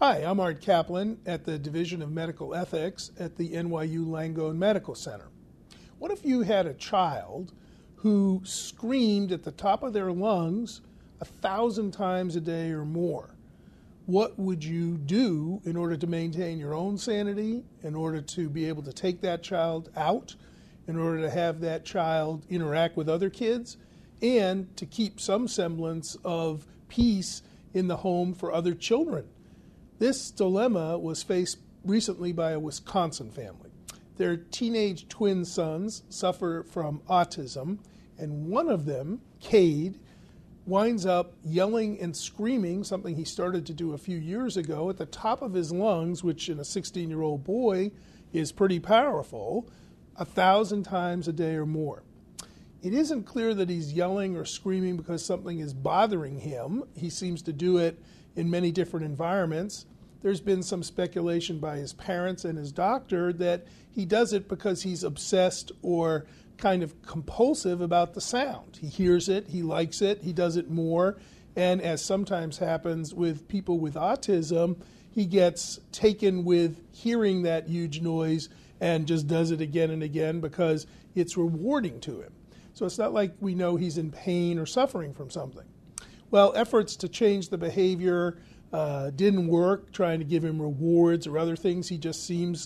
Hi, I'm Art Kaplan at the Division of Medical Ethics at the NYU Langone Medical Center. What if you had a child who screamed at the top of their lungs 1,000 times a day or more? What would you do in order to maintain your own sanity, in order to be able to take that child out, in order to have that child interact with other kids, and to keep some semblance of peace in the home for other children? This dilemma was faced recently by a Wisconsin family. Their teenage twin sons suffer from autism, and one of them, Cade, winds up yelling and screaming, something he started to do a few years ago, at the top of his lungs, which in a 16-year-old boy is pretty powerful, 1,000 times a day or more. It isn't clear that he's yelling or screaming because something is bothering him. He seems to do it in many different environments. There's been some speculation by his parents and his doctor that he does it because he's obsessed or kind of compulsive about the sound. He hears it, he likes it, he does it more, and as sometimes happens with people with autism, he gets taken with hearing that huge noise and just does it again and again because it's rewarding to him. So it's not like we know he's in pain or suffering from something. Well, efforts to change the behavior didn't work, trying to give him rewards or other things. He just seems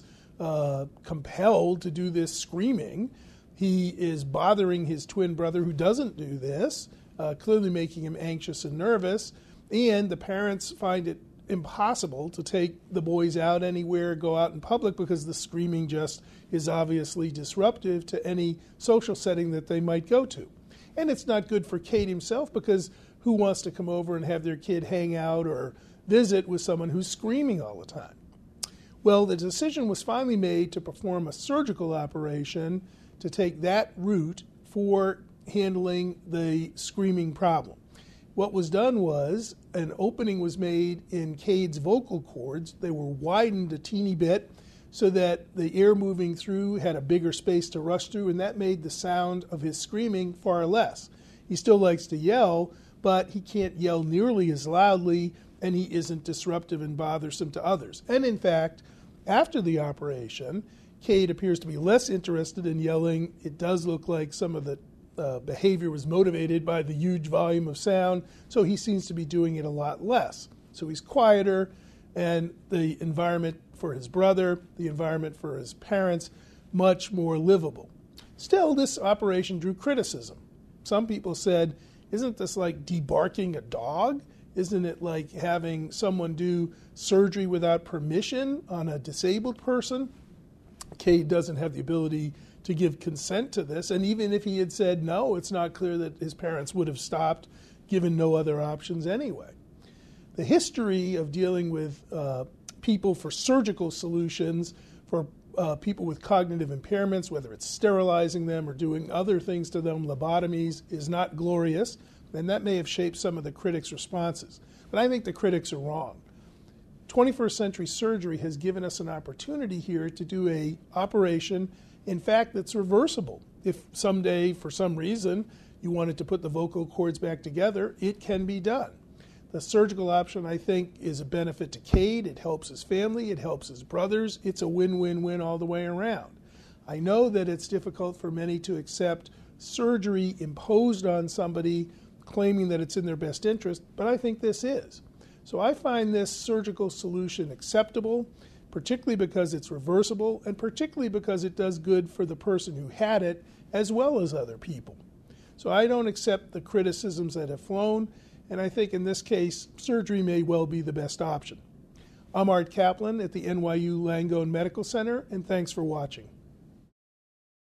compelled to do this screaming. He is bothering his twin brother who doesn't do this, clearly making him anxious and nervous. And the parents find it impossible to take the boys out anywhere, go out in public, because the screaming just is obviously disruptive to any social setting that they might go to. And it's not good for Cade himself, because who wants to come over and have their kid hang out or visit with someone who's screaming all the time? Well, the decision was finally made to perform a surgical operation to take that route for handling the screaming problem. What was done was an opening was made in Cade's vocal cords. They were widened a teeny bit so that the air moving through had a bigger space to rush through, and that made the sound of his screaming far less. He still likes to yell, but he can't yell nearly as loudly, and he isn't disruptive and bothersome to others. And in fact, after the operation, Cade appears to be less interested in yelling. It does look like some of the behavior was motivated by the huge volume of sound, so he seems to be doing it a lot less. So he's quieter, and the environment for his brother, the environment for his parents, much more livable. Still, this operation drew criticism. Some people said, isn't this like debarking a dog? Isn't it like having someone do surgery without permission on a disabled person? Cade doesn't have the ability to give consent to this, and even if he had said no, it's not clear that his parents would have stopped, given no other options anyway. The history of dealing with people for surgical solutions for people with cognitive impairments, whether it's sterilizing them or doing other things to them, lobotomies, is not glorious, and that may have shaped some of the critics' responses. But I think the critics are wrong. 21st century surgery has given us an opportunity here to do an operation, in fact, that's reversible. If someday, for some reason, you wanted to put the vocal cords back together, it can be done. The surgical option, I think, is a benefit to Cade. It helps his family. It helps his brothers. It's a win-win-win all the way around. I know that it's difficult for many to accept surgery imposed on somebody claiming that it's in their best interest, but I think this is. So I find this surgical solution acceptable, particularly because it's reversible, and particularly because it does good for the person who had it, as well as other people. So I don't accept the criticisms that have flown, and I think in this case, surgery may well be the best option. I'm Art Kaplan at the NYU Langone Medical Center, and thanks for watching.